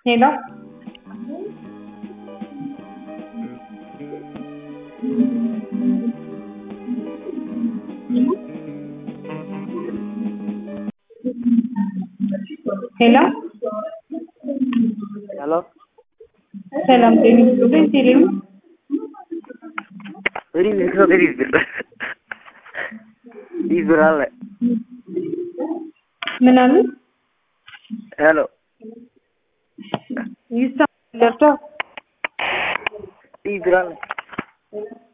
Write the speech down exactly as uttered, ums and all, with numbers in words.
ሄሎ ሄሎ Hello? ሰላም ጤና ይስጥልኝ ቴሌም Very nice of this bill. This bill all. ምን አሉ? Hello. ይሰማል ዶክተር This bill all.